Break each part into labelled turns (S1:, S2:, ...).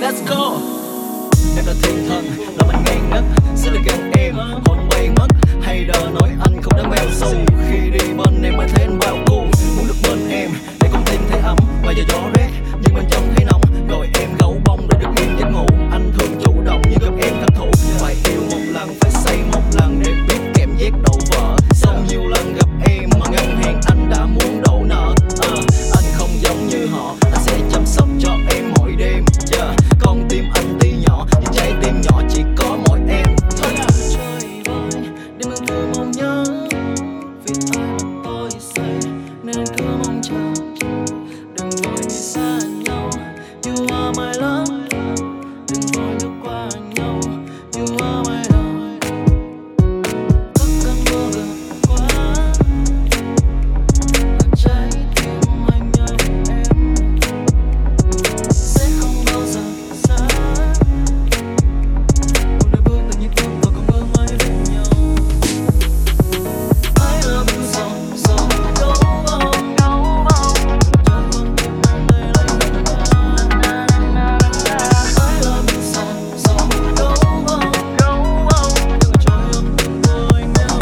S1: Let's go. Em là thiên thần, là anh ngang ngất, sẽ là gần em, hồn bay mất. Hay đờ nói anh không đáng bao xu, khi đi bên em mới thấy anh bao cu. Muốn được bên em, để con tim thấy ấm, và giờ gió rét, nhưng bên trong thấy nóng. Gọi em gấu bông để được yên giấc ngủ. Anh thường chủ động nhưng gặp em thất thủ. Phải yêu một lần, phải say một lần để biết cảm giác đầu vợ. Sau nhiều lần gặp em mà ngân hàng anh đã muốn đổ nợ. Anh không giống như họ, anh sẽ chăm sóc cho em mỗi đêm. Con tim anh tuy nhỏ, nhưng trái tim nhỏ chỉ có mỗi em thôi. Trời ơi, đêm mưa cứ mong nhớ, vì ai mà tôi say nên anh cứ mong chờ. Đừng vội đi xa nhau, you are my love. Đừng vội lướt qua nhau, you are my love. Có cơn mưa gần quá, làm trái tim anh nhớ em. Sẽ không bao giờ xa, cùng đôi bước từng nhịp bước và cùng bước mãi bên nhau. I love you so, so, go on. Cho con tim anh đây lấy lần nào. I love you so, so, go on. Đừng cho em từng vô anh nhau.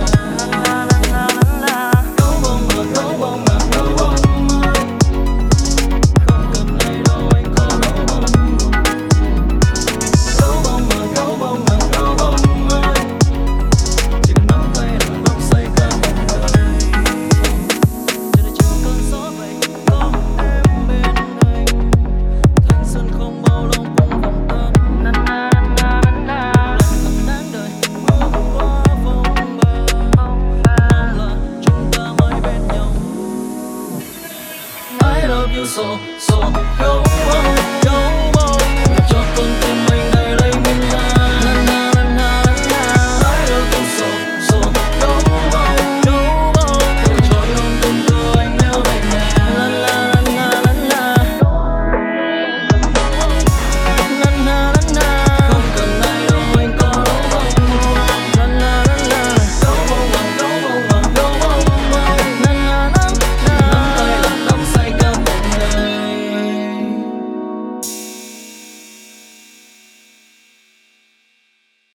S1: Gấu bông mà, gấu bông mà, gấu bông ơi. Không cần ai đâu anh có gấu bông. Gấu bông mà, gấu bông mà, gấu bông ơi. Chỉ cần nắm tay là lúc say cả một đời. Cho đến chiều cơn gió về, có em bên anh. Thanh xuân không bao lâu cũng vòng tan. Lạnh thầm đáng đời, mưa qua phong ba. Mong là chúng ta mãi bên nhau. I love you so, so, go on.